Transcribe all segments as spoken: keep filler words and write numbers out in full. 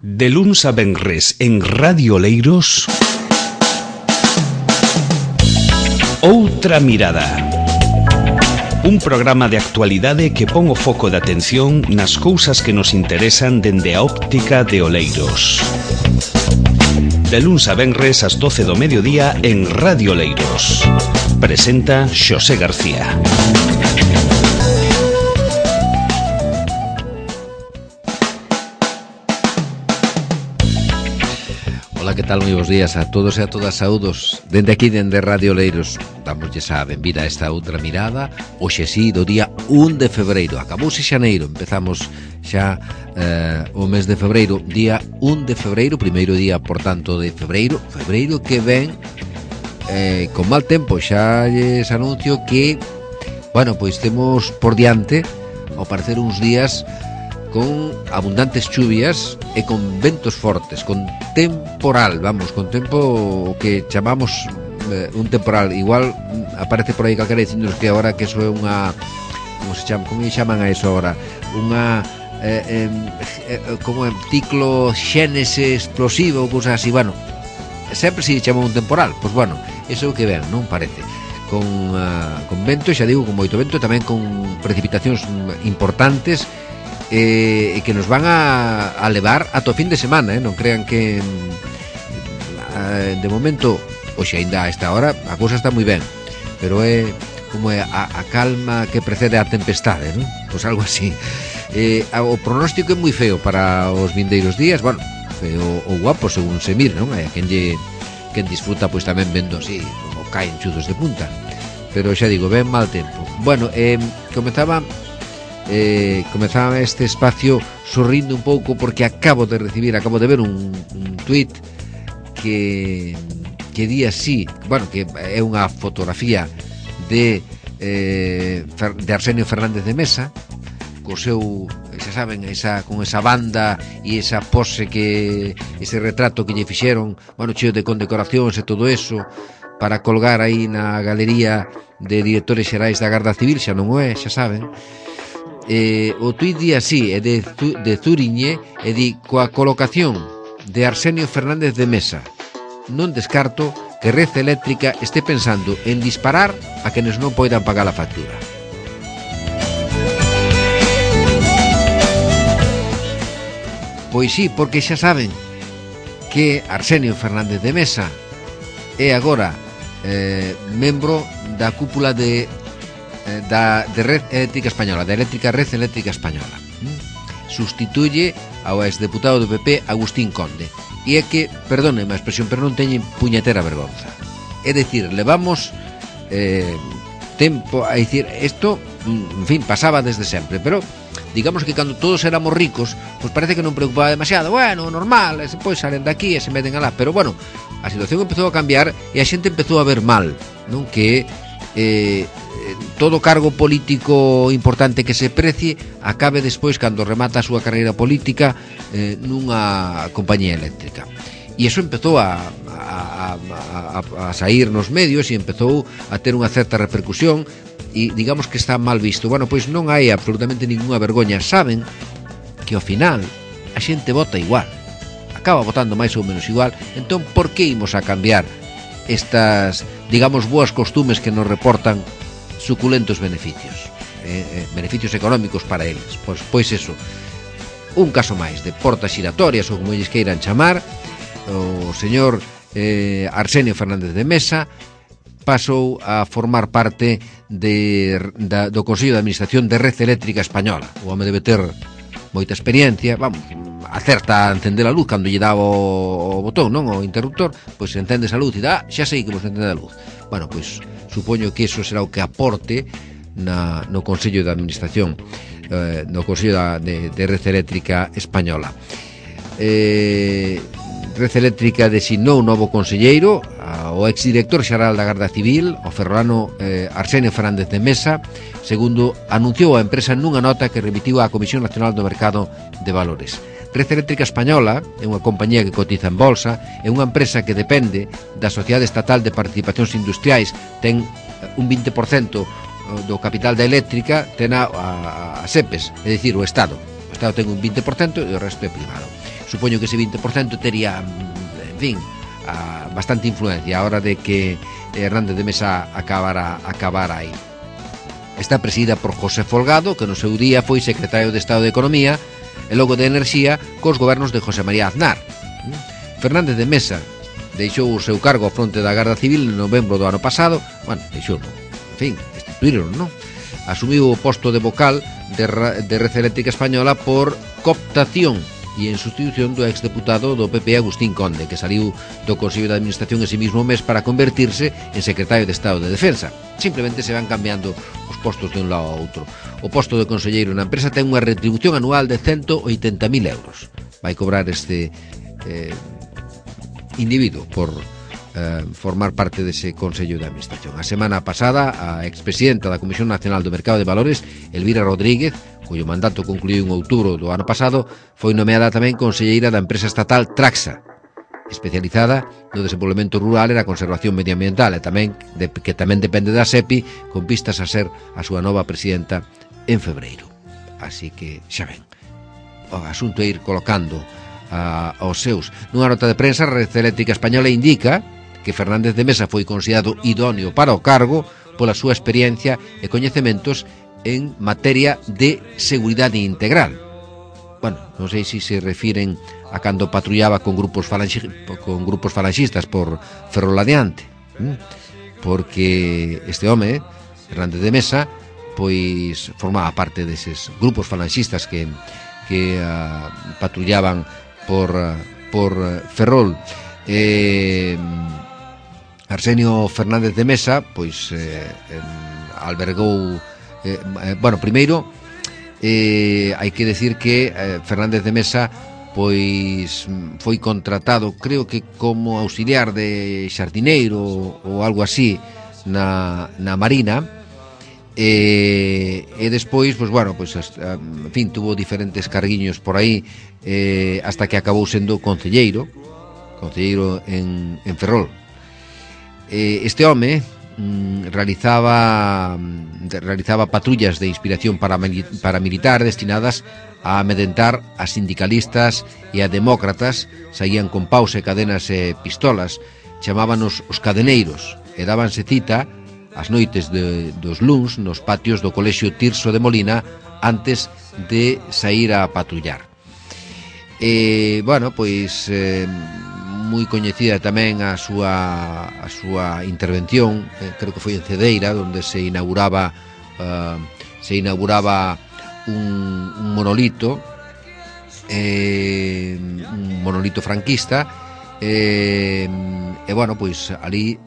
De luns a venres en Radio Oleiros, Outra Mirada. Un programa de actualidade que pon o foco de atención nas cousas que nos interesan dende a óptica de Oleiros. De luns a venres ás doce do mediodía en Radio Oleiros. Presenta Xosé García. Ola, que tal? Moi bons días a todos e a todas, saúdos dende aquí, dende Radio Oleiros. Damoslle a benvida a esta outra mirada. Hoxe sí, do día un de febreiro. Acabouse xaneiro, empezamos xa eh, o mes de febreiro. Día un de febreiro, primeiro día, por tanto, de febreiro. Febreiro que ven eh, con mal tempo. Xa lles anuncio que, bueno, pois temos por diante, ao parecer, uns días con abundantes chuvias e con ventos fortes, con temporal, vamos, con tempo que chamamos eh, un temporal. Igual aparece por aí calquera dicindo que agora que eso é unha, como se chama, como chaman a eso agora, unha eh, eh, como é ciclo xénese explosivo ou cousas así. Bueno, sempre se chama un temporal, pois bueno, eso é o que ven, non parece, con, uh, con vento, xa digo, con moito vento, tamén con precipitacións importantes, e eh, que nos van a, a levar ata o fin de semana, eh? Non crean que eh, de momento, hoxe ainda a esta hora a cousa está moi ben, pero é como é a, a calma que precede a tempestade, non? Pois algo así. Eh, o pronóstico é moi feo para os vindeiros días, bueno, feo ou guapo según se mire, non? Hai quen lle quen disfruta pois tamén vendo así como caen chudos de punta, pero xa digo, ben mal tempo. Bueno, eh, comezaba Eh, comezaba este espacio sorrindo un pouco porque acabo de recibir, acabo de ver un, un tuit que que di así, bueno, que é unha fotografía de eh, de Arsenio Fernández de Mesa co seu, xa saben, esa, con esa banda e esa pose, que ese retrato que lle fixeron, bueno, cheo de condecoracións e todo eso, para colgar aí na galería de directores xerais da Garda Civil, xa non o é, xa saben. Eh, o tuit di así, é de, de Zuriñe, e di: coa colocación de Arsenio Fernández de Mesa, non descarto que Red Eléctrica este pensando en disparar a quenes non poidan pagar a factura. Pois sí, porque xa saben que Arsenio Fernández de Mesa é agora eh, membro da cúpula de Da, de Red Eléctrica Española, da Eléctrica Red Eléctrica Española. ¿Mm? Sustituye ao exdeputado do P P Agustín Conde. E é que, perdóneme a expresión, pero non teñen puñetera vergonza. É dicir, levamos eh, tempo a dicir isto, en fin, pasaba desde sempre, pero digamos que cando todos éramos ricos, pois parece que non preocupaba demasiado. Bueno, normal, e depois salen daqui e se meten alá, pero bueno, a situación empezou a cambiar e a xente empezou a ver mal, non? Que eh, todo cargo político importante que se precie acabe despois, cando remata a súa carreira política, eh, nunha compañía eléctrica. E iso empezou a, a, a, a sair nos medios e empezou a ter unha certa repercusión e digamos que está mal visto. Bueno, pois non hai absolutamente ninguna vergoña. Saben que ao final a xente vota igual, acaba votando máis ou menos igual. Entón, por que imos a cambiar estas, digamos, boas costumes que nos reportan suculentos beneficios, eh, eh, beneficios económicos para eles? Pois, pois eso, un caso máis de portas xiratorias, ou como eles queiran chamar. O señor eh, Arsenio Fernández de Mesa pasou a formar parte de, da, do Consello de Administración de Red Eléctrica Española. O home debe ter moita experiencia, vamos, acerta a encender a luz cando lle dá o, o botón, non? O interruptor, pois encendes a luz e dá, xa sei que vos encende a luz. Bueno, pois supoño que eso será o que aporte na, no Consello de Administración, eh, no Consello da, de, de Red Eléctrica Española. Eh, Red Eléctrica designou un novo conselleiro, o exdirector xeral da Garda Civil, o ferrolano eh, Arsenio Fernández de Mesa, segundo anunciou a empresa nunha nota que remitiu á Comisión Nacional do Mercado de Valores. Red Eléctrica Española é unha compañía que cotiza en bolsa, é unha empresa que depende da Sociedade Estatal de Participacións Industriais, ten un vinte por cento do capital da eléctrica, ten a, a, a SEPES, é dicir, o Estado. O Estado ten un vinte por cento e o resto é privado. supoño que ese vinte por cento tería, en fin, a bastante influencia a hora de que Hernández de Mesa acabara, acabara aí. Está presidida por José Folgado, que no seu día foi secretario de Estado de Economía e logo de Enerxía cos gobernos de José María Aznar. Fernández de Mesa deixou o seu cargo a fronte da Garda Civil en novembro do ano pasado. Bueno, deixou, en fin, destituíron, non? Asumiu o posto de vocal de, de Red Eléctrica Española por cooptación e en sustitución do exdeputado do P P Agustín Conde, que saliu do Consello de Administración ese mismo mes para convertirse en secretario de Estado de Defensa. Simplemente se van cambiando os postos de un lado a outro. O posto de conselleiro na empresa ten unha retribución anual de ciento oitenta mil euros. Vai cobrar este eh, individuo por eh, formar parte dese Consello de Administración. A semana pasada, a expresidenta da Comisión Nacional do Mercado de Valores, Elvira Rodríguez, cuyo mandato concluiu en outubro do ano pasado, foi nomeada tamén conselleira da empresa estatal Traxa, especializada no desenvolvemento rural e na conservación medioambiental, e tamén de, que tamén depende da SEPI, con vistas a ser a súa nova presidenta en febreiro. Así que, xa ven, o asunto é ir colocando a, aos seus. Nunha nota de prensa, a Red Eléctrica Española indica que Fernández de Mesa foi considerado idóneo para o cargo pola súa experiencia e coñecementos en materia de seguridade integral. Bueno, non sei se se refiren a cando patrullaba con grupos falanxi, con grupos falanxistas por Ferroladeante, porque este home, Hernández de Mesa, pois formaba parte deses grupos falanxistas que que uh, patrullaban por uh, por uh, Ferrol. Eh, Arsenio Fernández de Mesa, pois eh, eh, albergou Eh, eh, bueno, primeiro eh, hai que decir que eh, Fernández de Mesa pois foi contratado, creo que como auxiliar de xardineiro ou algo así na, na Marina, e, e despois, pois bueno, pois, en fin, tuvo diferentes carguiños por aí eh, hasta que acabou sendo concelleiro concelleiro en, en Ferrol. Eh, este home realizaba realizaba patrullas de inspiración paramilitar destinadas a amedentar a sindicalistas e a demócratas. Saían con paus e cadenas e pistolas, chamábanos os cadeneiros, e dábanse cita as noites de, dos luns nos patios do Colexio Tirso de Molina antes de sair a patrullar. E, bueno, pois eh, moi coñecida tamén a súa a súa intervención, eh, creo que foi en Cedeira, onde se inauguraba uh, se inauguraba un, un monolito eh, un monolito franquista eh, e bueno, pois ali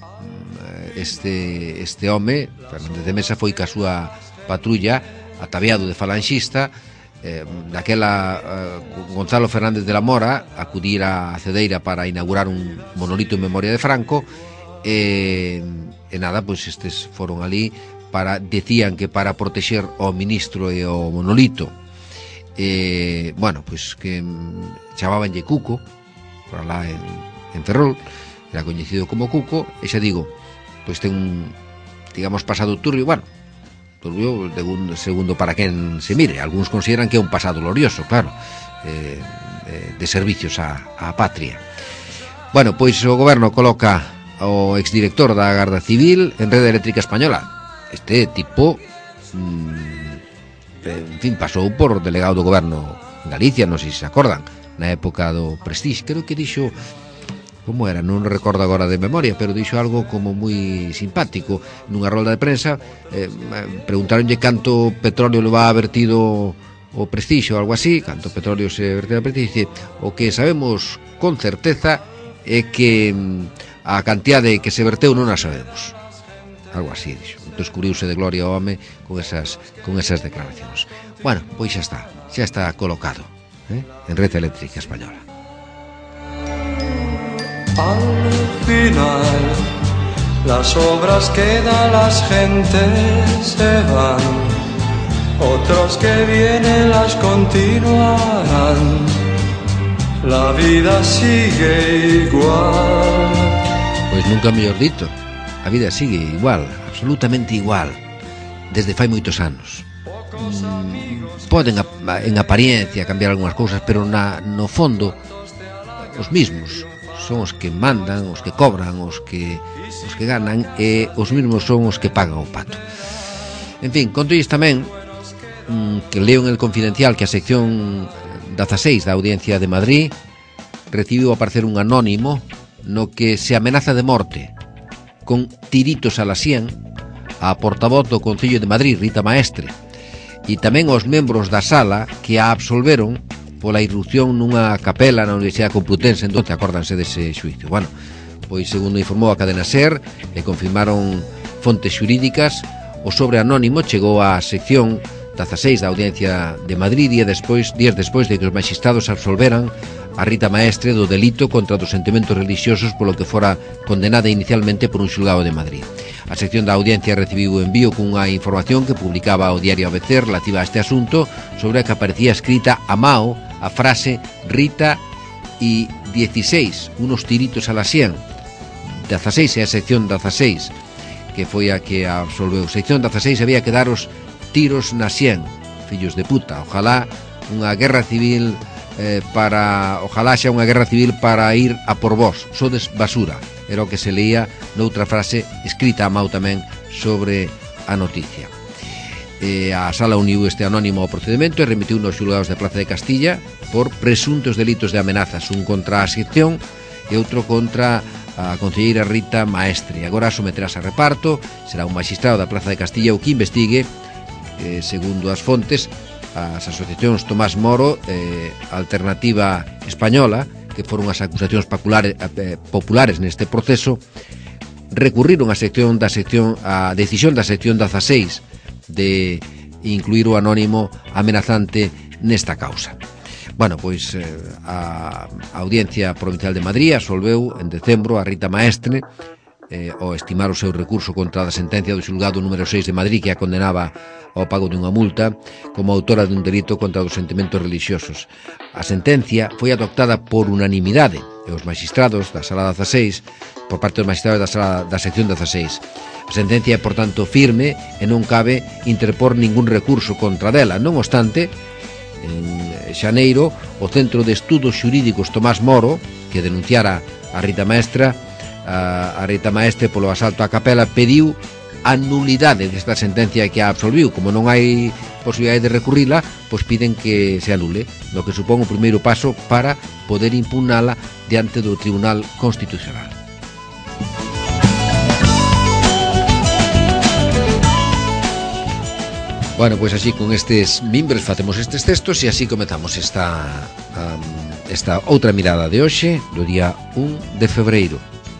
este este home, Fernández de Mesa, foi ca súa patrulla ataviado de falanxista. Eh, daquela eh, Gonzalo Fernández de la Mora acudira a Cedeira para inaugurar un monolito en memoria de Franco e, e nada, pois estes foron ali para, decían que para protexer ao ministro e ao monolito. E, bueno, pois que chamabanlle Cuco por lá en, en Ferrol, era coñecido como Cuco, e xa digo, pois ten un, digamos, pasado turbio, bueno, turbio de un segundo para quen se mire. Alguns consideran que é un pasado glorioso, claro, eh, de servicios á, á patria. Bueno, pois o goberno coloca o exdirector da Garda Civil en Red Eléctrica Española. Este tipo, mmm, en fin, pasou por delegado do goberno en Galicia, non sei se se acordan, na época do Prestige. Creo que dixo, como era, non recordo agora de memoria, pero dixo algo como moi simpático nunha rolda de prensa. eh, preguntaronlle canto petróleo le va vertido o Prestige ou algo así, canto petróleo se vertido o Prestige. O que sabemos con certeza é que a cantidade que se verteu non a sabemos, algo así dixo. Entón cubriuse de gloria ao home con esas, con esas declaracións. Bueno, pois xa está, xa está colocado eh, en Red Eléctrica Española. Al final, las obras que da las gentes se van, otros que vienen las continuarán. La vida sigue igual. Pois nunca mellor dito, a vida sigue igual, absolutamente igual, desde fai moitos anos. Mm, poden en apariencia cambiar algunhas cousas, pero na, no fondo os mismos son os que mandan, os que cobran, os que os que ganan, e os mesmos son os que pagan o pato. En fin, contois tamén mmm, que leo en El Confidencial que a sección dezaseis da Audiencia de Madrid recibiu a parecer un anónimo no que se amenaza de morte con tiritos a la sien a portavoz do Concello de Madrid, Rita Maestre, e tamén aos membros da sala que a absolveron pola irrupción nunha capela na Universidade Complutense, en donde acórdanse dese xuicio. Bueno, pois segundo informou a cadena SER e confirmaron fontes xurídicas, o sobre anónimo chegou á sección dezaseis da Audiencia de Madrid días despois, días despois de que os magistrados absolveran a Rita Maestre do delito contra dos sentimentos religiosos polo que fora condenada inicialmente por un xulgado de Madrid. A sección da Audiencia recibiu o envío cunha información que publicaba o diario A B C relativa a este asunto, sobre a que aparecía escrita a mao a frase Rita y dieciséis, unos tiritos a la sien. dezaseis é a sección dezaseis, que foi a que absolveu. Sección dezaseis había que dar os tiros na sien, fillos de puta. Ojalá unha guerra civil eh, para... Ojalá xa unha guerra civil para ir a por vos. Sodes basura. Era o que se leía noutra frase escrita a mao tamén sobre a noticia. Eh, a sala uniu este anónimo ao procedimento e remitiu nos xulgados de Plaza de Castilla por presuntos delitos de amenazas, un contra a sección e outro contra a concelleira Rita Maestre. Agora someterás a reparto, será un magistrado da Plaza de Castilla o que investigue, eh, segundo as fontes, as asociacións Tomás Moro, eh, Alternativa Española, que foron as acusacións populares, eh, populares neste proceso, recurriron a sección da sección a decisión da sección dezaseis de incluir o anónimo amenazante nesta causa. Bueno, pois eh, a Audiencia Provincial de Madrid absolveu en decembro a Rita Maestre eh, ao estimar o seu recurso contra a sentencia do xulgado número seis de Madrid que a condenaba ao pago de unha multa como autora de un delito contra os sentimentos religiosos. A sentencia foi adoptada por unanimidade e os magistrados da Sala dezaseis, por parte dos magistrados da, sala, da sección dezaseis. A sentencia é, por tanto, firme e non cabe interpor ningún recurso contra dela. Non obstante, en xaneiro, o Centro de Estudos Xurídicos Tomás Moro, que denunciara a Rita Maestra, a, a Rita Maestre polo asalto á capela, pediu a nulidade desta sentencia que a absolviu. Como non hai posibilidade de recurrila, pois piden que se anule, lo que supón o primeiro paso para poder impugnala diante do Tribunal Constitucional. Bueno, pois así con estes mimbres facemos estes textos e así comezamos esta um, esta outra mirada de hoxe do día un de febreiro.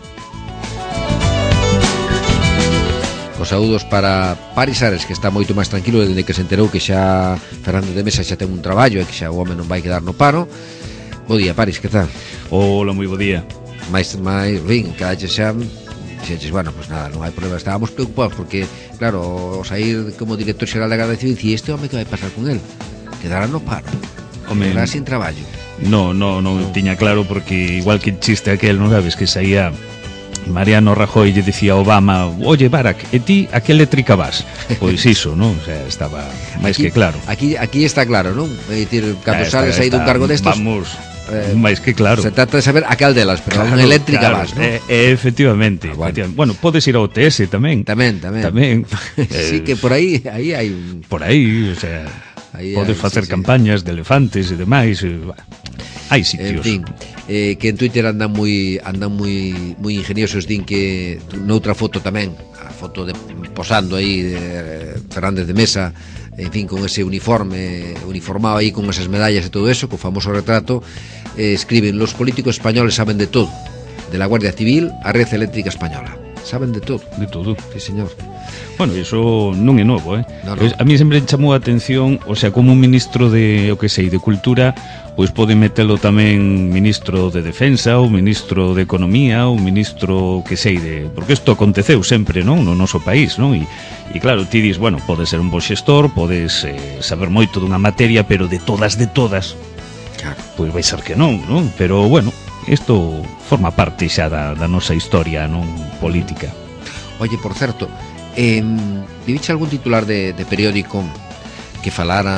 Os saúdos para Paris Ares, que está moito máis tranquilo desde que se enterou que xa Fernández de Mesa xa ten un traballo e que xa o home non vai quedar no paro. Bo día, Paris, que tal? Hola, moi bo día. Mais, máis, rin, cada xa... Dixeches, bueno, pues nada, non hai problema. Estábamos preocupados porque, claro, ao sair como director xeral da Garda Civil, e este home que vai pasar con el? Quedará no paro, home, quedará sin traballo. No, no, non no. Tiña claro, porque igual que chiste aquel, non sabes, que saía Mariano Rajoy lle dicía a Obama: oye, Barack, e ti a que eléctrica vas? Pois iso, non? O sea, estaba máis que claro. Aquí aquí está claro, non? É dicir, cando está, sales aí dun cargo destos, vamos... Eh, máis que claro. Se trata de saber a cal delas, pero claro, a unha eléctrica claro, vas, non? Eh, eh, efectivamente, ah, bueno. efectivamente. Bueno, podes ir ao T S tamén. Tamén, tamén. Tamén. Sí, eh, que por aí aí hai un... Por aí, o sea, aí podes hai, facer sí, campañas sí. de elefantes e demais. Eh, hai sitios. En fin, eh, que en Twitter andan moi andan moi moi ingeniosos, din que noutra foto tamén, a foto de posando aí de Fernández de Mesa, en fin, con ese uniforme uniformado aí con esas medallas e todo eso, co famoso retrato, eh, escriben: los políticos españoles saben de todo, de la Guardia Civil a Red Eléctrica Española, saben de todo. De todo. Sí, señor. Bueno, iso non é novo, eh? No, no. A mí sempre chamou a atención, o sea, como un ministro de, o que sei, de Cultura, pois pode metelo tamén ministro de Defensa, ou ministro de Economía, ou ministro, que sei, de... Porque isto aconteceu sempre, non? No noso país, non? E, e claro, ti dis, bueno, podes ser un bo xestor, podes eh, saber moito dunha materia, pero de todas, de todas, claro, pois vai ser que non, non? Pero, bueno, isto forma parte xa da, da nosa historia, non? Política. Oye, por certo, eh, viviche algún titular de, de periódico que falara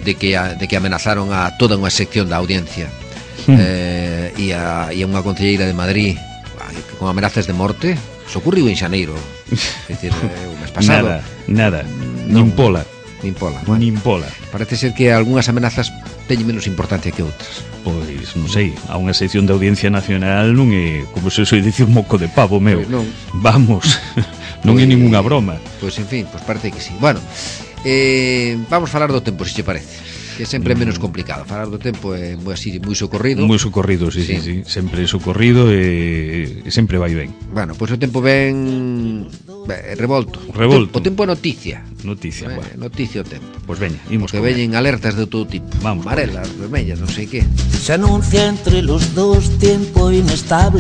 de que a, de que amenazaron a toda unha sección da audiencia. Mm. Eh, e, a, e a unha concelleira de Madrid con amenazas de morte. Se ocurriu en xaneiro. É dicir, eh, o mes pasado. Nada, nada, non, nin pola. Nin pola. Bueno, nin pola. Parece ser que algunhas amenazas teñen menos importancia que outras. Pois, non sei, a unha sección de Audiencia Nacional non é, como se soe dicir, moco de pavo, meu. Pois non. Vamos, non Pois, é ningunha broma. Pois, en fin, pois parece que sí. Bueno, eh, vamos falar do tempo, se che parece. Que sempre é menos complicado. Falar do tempo é moi así, moi socorrido. Moi socorrido, sí, sí, sí, sí. Sempre socorrido e, e sempre vai ben. Bueno, pois o tempo ben, ben revolto. Revolto. O tempo é noticia. Noticia, eh, bueno. Noticia o tempo. Pois veña, imos que veñen alertas de todo tipo. Vamos. Amarelas, vermellas, non sei que. Se anuncia entre los dos tiempo inestable.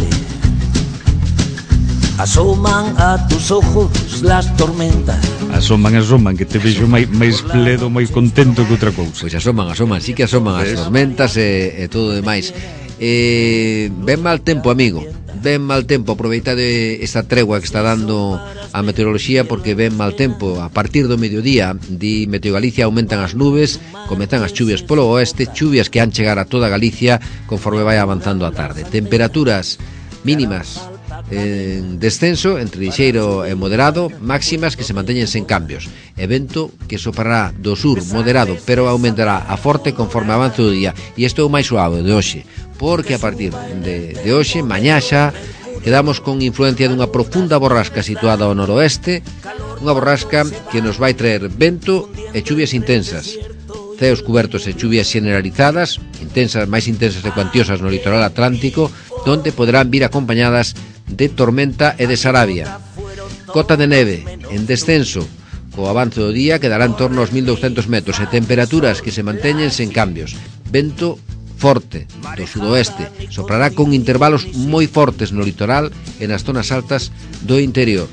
Asoman a tus ojos las tormentas. Asoman, asoman, que te vexo máis, máis pledo, máis contento que outra cousa. Pois asoman, asoman, sí que asoman as tormentas e, e todo demais. eh, Ben mal tempo, amigo. Ben mal tempo, aproveitade esta tregua que está dando a meteoroloxía, porque ben mal tempo. A partir do mediodía, di Meteo Galicia, aumentan as nubes, comezan as chuvias polo oeste, chuvias que han chegar a toda Galicia conforme vai avanzando a tarde. Temperaturas mínimas en descenso, entre lixeiro e moderado, máximas que se manteñen sen cambios. E vento que sopará do sur moderado, pero aumentará a forte conforme avance o día. E isto é o máis suave de hoxe, porque a partir de, de hoxe, mañá xa, quedamos con influencia dunha profunda borrasca situada ao noroeste, unha borrasca que nos vai traer vento e chuvias intensas, ceos cubertos e chuvias generalizadas, intensas, máis intensas e cuantiosas no litoral atlántico, donde poderán vir acompañadas de tormenta e de sarabia. Cota de neve en descenso, co avance do día quedará en torno aos mil douscentos metros e temperaturas que se manteñen sen cambios. Vento forte do sudoeste, soprará con intervalos moi fortes no litoral e nas zonas altas do interior.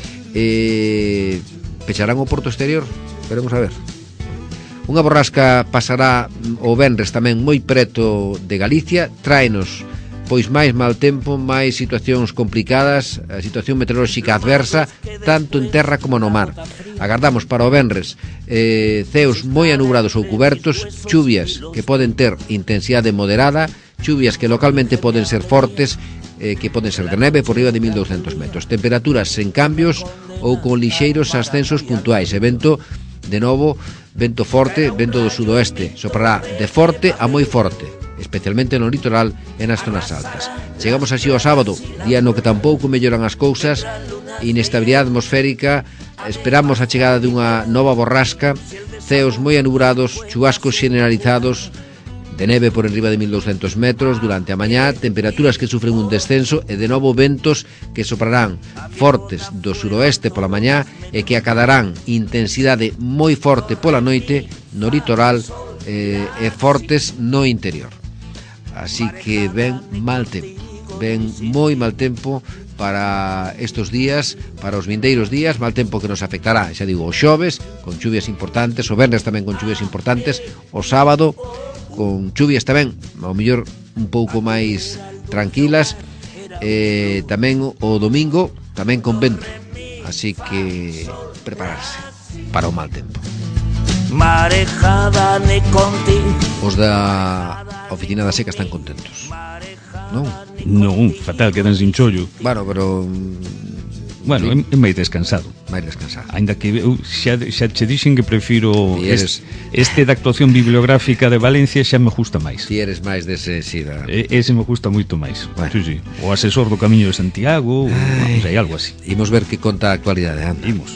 E... pecharán o porto exterior? Veremos a ver. Unha borrasca pasará o venres tamén moi preto de Galicia, tráenos pois máis mal tempo, máis situacións complicadas, a situación meteorolóxica adversa, tanto en terra como no mar. Agardamos para o venres eh, ceos moi anubrados ou cubertos, chuvias que poden ter intensidade moderada, chuvias que localmente poden ser fortes, eh, que poden ser de neve por riba de mil douscentos metros. Temperaturas sen cambios ou con lixeiros ascensos puntuais. E vento, de novo, vento forte, vento do sudoeste, soprará de forte a moi forte, especialmente no litoral e nas zonas altas. Chegamos así ao sábado, día no que tampouco melloran as cousas, inestabilidade atmosférica, esperamos a chegada dunha nova borrasca, ceos moi anubrados, chubascos generalizados, de neve por enriba de mil douscentos metros durante a mañá, temperaturas que sufren un descenso e de novo ventos que soprarán fortes do suroeste pola mañá e que acadarán intensidade moi forte pola noite no litoral eh, e fortes no interior. Así que ven mal tempo, ven moi mal tempo para estos días, para os vindeiros días, mal tempo que nos afectará, xa digo, o xoves, con chuvias importantes, o venres tamén con chuvias importantes, o sábado, con chuvias tamén, ao mellor un pouco máis tranquilas, e tamén o domingo, tamén con vento, así que prepararse para o mal tempo. Marejada ne contigo. Os da oficina da seca están contentos, non? Non, fatal, quedan sin chollo. Bueno, pero... Bueno, sí, é máis descansado. máis descansado. Ainda que eu xa, xa che dixen que prefiro Ti eres- este, este da actuación bibliográfica de Valencia xa me gusta máis. Ti eres máis dese, sí, da... E, ese me gusta moito máis. Bueno. Sí, sí. O asesor do Camiño de Santiago, non sei, algo así. Imos ver que conta a actualidade, anda. Imos.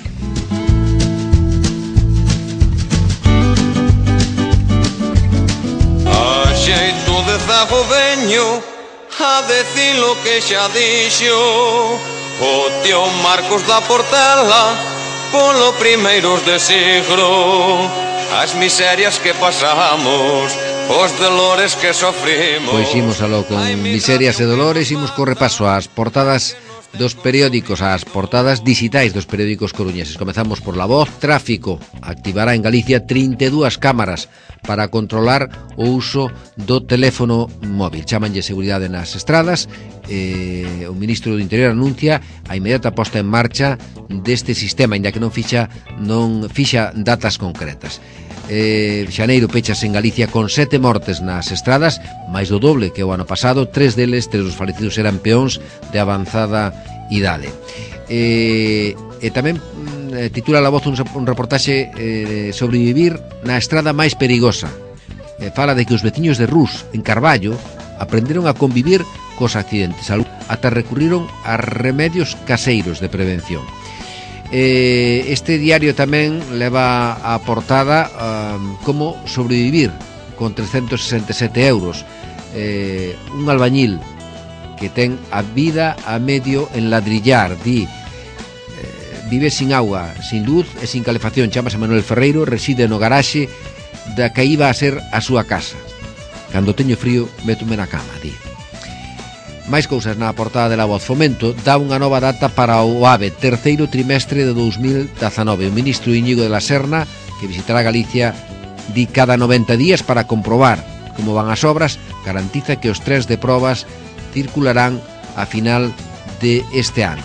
A xeito de zago veño a decir lo que xa dixo o tío Marcos da Portela polo primeiros de siglo. As miserias que pasamos, os dolores que sofrimos. Pois imos aló con miserias e dolores, imos co repaso ás portadas dos periódicos, ás portadas digitais dos periódicos coruñeses. Comezamos por La Voz. Tráfico activará en Galicia trinta e dúas cámaras para controlar o uso do teléfono móvil. Chámanlle seguridade nas estradas. Eh, o ministro do Interior anuncia a inmediata posta en marcha deste sistema, ainda que non fixa non fixa datas concretas. eh, xaneiro pechas en Galicia con sete mortes nas estradas, máis do doble que o ano pasado. Tres deles, tres dos falecidos eran peóns de avanzada idade. E, e tamén eh, titula La Voz un, un reportaxe eh, sobrevivir na estrada máis perigosa. Eh, fala de que os veciños de Rus, en Carballo, aprenderon a convivir cos accidentes, ata recurriron a remedios caseiros de prevención. Eh, este diario tamén leva a portada um, como sobrevivir con trescentos sesenta e sete euros. Eh, un albañil que ten a vida a medio en ladrillar, di, eh, vive sin agua, sin luz e sin calefacción. Chámase Manuel Ferreiro, reside no garaxe da que iba a ser a súa casa. Cando teño frío, métome na cama, di. Máis cousas na portada de La Voz. Fomento dá unha nova data para o AVE, terceiro trimestre de dous mil dezanove. O ministro Íñigo de la Serna, que visitará Galicia, di cada noventa días para comprobar como van as obras, garantiza que os tres de probas circularán a final de este ano.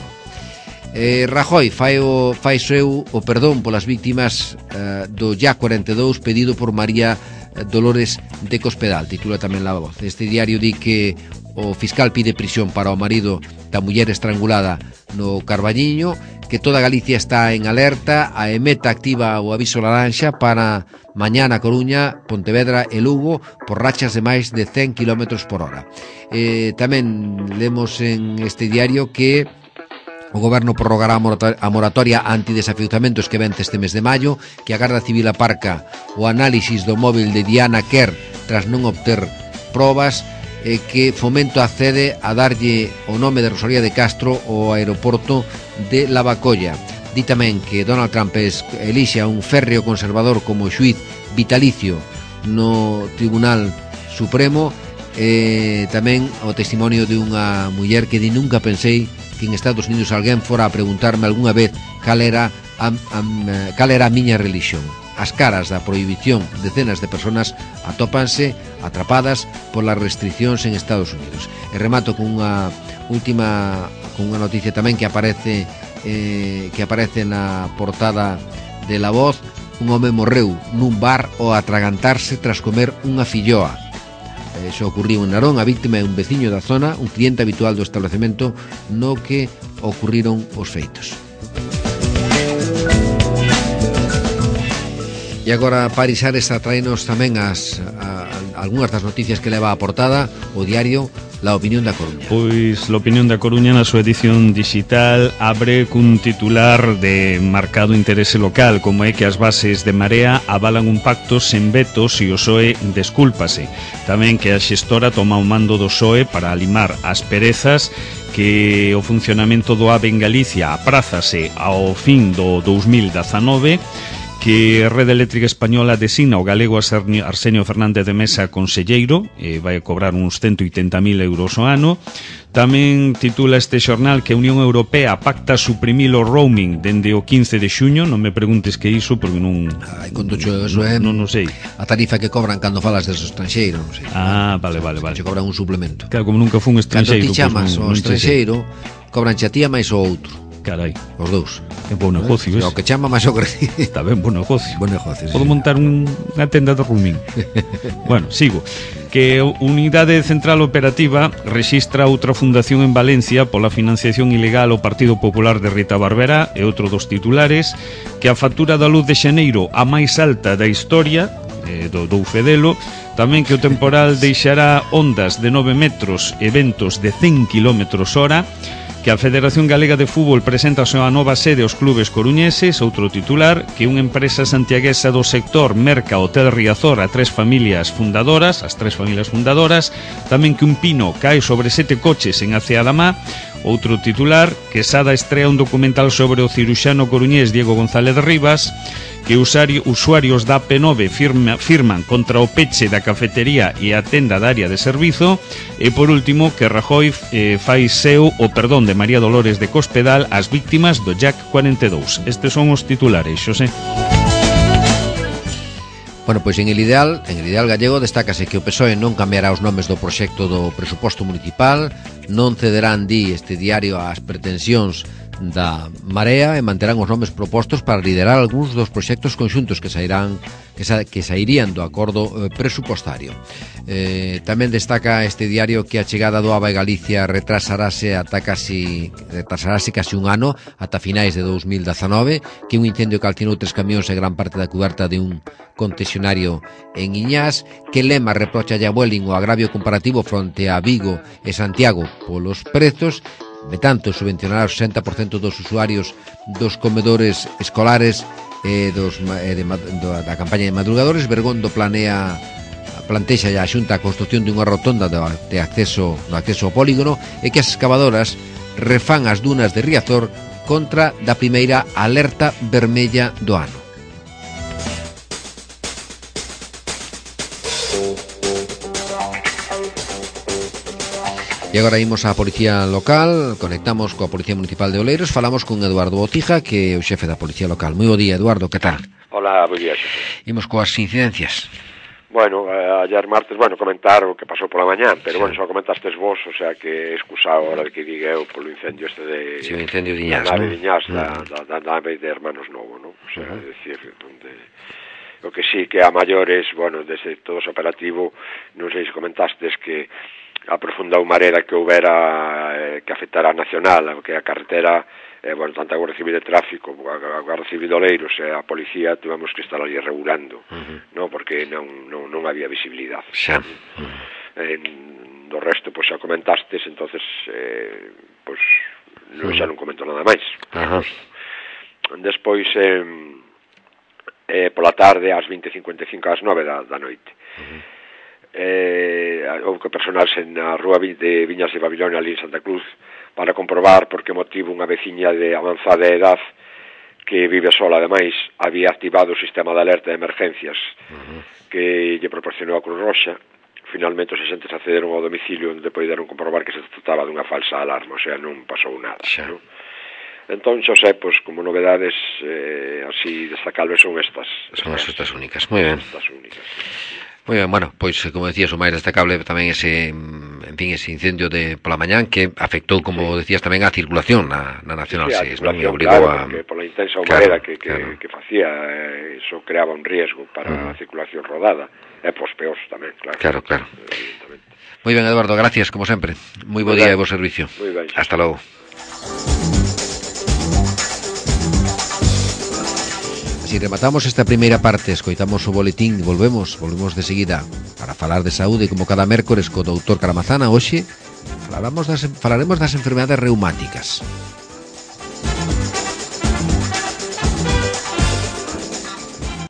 Eh, Rajoy fai, o, fai seu o perdón polas víctimas eh, do Ya cuarenta e dous pedido por María Dolores de Cospedal, titula tamén La Voz. Este diario di que o fiscal pide prisión para o marido da muller estrangulada no Carballiño, que toda Galicia está en alerta, a EMETA activa o aviso laranxa para mañana Coruña, Pontevedra e Lugo por rachas de máis de cen kilómetros por hora. Eh, tamén lemos en este diario que o Goberno prorrogará a moratoria antidesafiuzamentos que vence este mes de maio, que a Garda Civil aparca o análisis do móvil de Diana Kerr tras non obter probas, e que Fomento accede a darlle o nome de Rosalía de Castro ao aeroporto de Lavacolla. Di tamén que Donald Trump elixe a un férreo conservador como xuiz vitalicio no Tribunal Supremo. E tamén o testimonio de unha muller que di nunca pensei que en Estados Unidos alguén fora a preguntarme algunha vez cal era a, a, cal era a miña religión. As caras da prohibición, decenas de personas atópanse atrapadas polas restriccións en Estados Unidos. E remato con unha última, con unha noticia tamén que aparece eh, que aparece na portada de La Voz. Un home morreu nun bar ao atragantarse tras comer unha filloa. Eso ocurriu en Narón. A víctima é un veciño da zona, un cliente habitual do establecemento no que ocurriron os feitos. E agora Paris Ares atraenos tamén as a, a, algunhas das noticias que leva a portada o diario La Opinión da Coruña. Pois La Opinión da Coruña na súa edición digital abre cun titular de marcado interese local, como é que as bases de Marea avalan un pacto sen vetos e o P S O E descúlpase. Tamén que a xestora toma o mando do P S O E para limar as perezas, que o funcionamento do AVE en Galicia aprázase ao fin do dous mil dezanove, que a Rede Eléctrica Española designa o galego Arsenio Fernández de Mesa conselleiro e vai cobrar uns ciento oitenta mil euros ao ano. Tamén titula este xornal que a Unión Europea pacta suprimir o roaming dende o quince de xuño. Non me preguntes que iso porque non... Ai, conto cho, eso é... Non, non sei. A tarifa que cobran cando falas des estranxeiro, non sei. Ah, vale, vale, vale. Che cobran un suplemento. Claro, como nunca fun estranxeiro... Cando ti chamas pues, o estranxeiro, cobran xa tía máis o outro. Carai. Os dous. É bon negocio, O que chama máis o crecido. Está ben, bon negocio. Bon negocio, Podo sí. montar un, unha tenda de roaming. Bueno, sigo. Que Unidade Central Operativa rexistra outra fundación en Valencia pola financiación ilegal ao Partido Popular de Rita Barberá, e outro dos titulares, que a factura da luz de xaneiro a máis alta da historia, eh, do Doufedelo. Tamén que o temporal deixará ondas de nove metros e ventos de cen kilómetros hora, que a Federación Galega de Fútbol presenta a súa nova sede aos clubes coruñeses. Outro titular, que unha empresa santiaguesa do sector merca Hotel Riazor a tres familias fundadoras, as tres familias fundadoras. Tamén que un pino cae sobre sete coches en Aceadamá. Outro titular, que Sada estrea un documental sobre o ciruxano coruñés Diego González Rivas. Que usuarios da P nove firma, firman contra o peche da cafetería e a tenda da área de servizo. E por último, que Rajoy eh, fai seu o perdón de María Dolores de Cospedal ás víctimas do Ya cuarenta e dous. Estes son os titulares, Xosé. Bueno, pois en el ideal, en el ideal gallego destácase que o P S O E non cambiará os nomes do proxecto do presuposto municipal, non cederán, di este diario, ás pretensións da Marea e manterán os nomes propostos para liderar algúns dos proxectos conxuntos que sairán que, sa, que sairían do acordo eh, presupostario. Eh, tamén destaca este diario que a chegada do AVE a Galicia retrasarase ata casi retrasarase casi un ano ata finais de dos mil dezanove, que un incendio calcinou tres camións e gran parte da cuberta de un concesionario en Iñás, que Lema reprocha a Vueling o agravio comparativo fronte a Vigo e Santiago polos prezos. De tanto, subvencionar o sesenta por cento dos usuarios dos comedores escolares e dos, e de, do, da campaña de madrugadores. Bergondo planea plantexa a Xunta a construción dunha rotonda de acceso, no acceso ao polígono, e que as excavadoras refán as dunas de Riazor contra da primeira alerta vermella do ano. E agora imos á Policía Local, conectamos coa Policía Municipal de Oleiros, falamos con Eduardo Bocija, que é o xefe da Policía Local. Moi bo día, Eduardo, que tal? Hola, bo día, xefe. Imos coas incidencias. Bueno, ayer martes, bueno, comentar o que pasou pola mañá, pero sí. Bueno, só comentastes vos, o sea que excusado ahora de que diga eu polo incendio este de... Sí, o incendio de Iñás, da nave ¿no? de Iñás, uh da, -huh. da, da nave de Hermanos Novo, ¿no? O sea, uh -huh. é dicir, donde... O que sí, que a maiores, bueno, desde todo ese operativo, non sei se comentastes que aprofundou marera que houbera eh, que afectara a nacional, que a carretera, eh, bueno, tanto a Guardia Civil de Tráfico, a Guardia Civil de Oleiros e a Policía tivemos que estar ali regulando, uh -huh. no, porque non, non, non había visibilidade. Xa. Uh -huh. En, do resto, pois, xa comentastes, entonces, eh, pois, non, xa non comento nada máis. Uh -huh. Despois, eh, eh, pola tarde, ás vinte e cincuenta e cinco, ás nove da, da noite. Uh -huh. Eh, houve que personarse na rúa de Viñas de Babilonia ali en Santa Cruz para comprobar por que motivo unha veciña de avanzada edad que vive sola, ademais, había activado o sistema de alerta de emergencias uh -huh. que lle proporcionou a Cruz Roxa. Finalmente os agentes accederon ao domicilio onde poderon comprobar que se trataba dunha falsa alarma, o sea, non pasou nada, non? Entón, xosé, pois, como novedades eh, así destacables son estas. Son as estas únicas, moi ben. Estas únicas. Moi ben, bueno, pois, como decías, o máis destacable tamén ese, en fin, ese incendio de pola mañán que afectou, como sí. decías, tamén a circulación na, na Nacional sí, seis, non? E obligou claro, a... porque pola intensa humareda claro, que, que, claro. que facía, eh, eso creaba un riesgo para uh -huh. a circulación rodada, e pos peores tamén, claro. Claro, claro. Moi ben, Eduardo, gracias, como sempre. Moi bo día e bo servicio. Moi ben. Hasta logo. Si rematamos esta primeira parte, escoitamos o boletín, volvemos, volvemos de seguida para falar de saúde como cada mércores co doutor Caramazana. Hoxe falaremos das, falaremos das enfermedades reumáticas.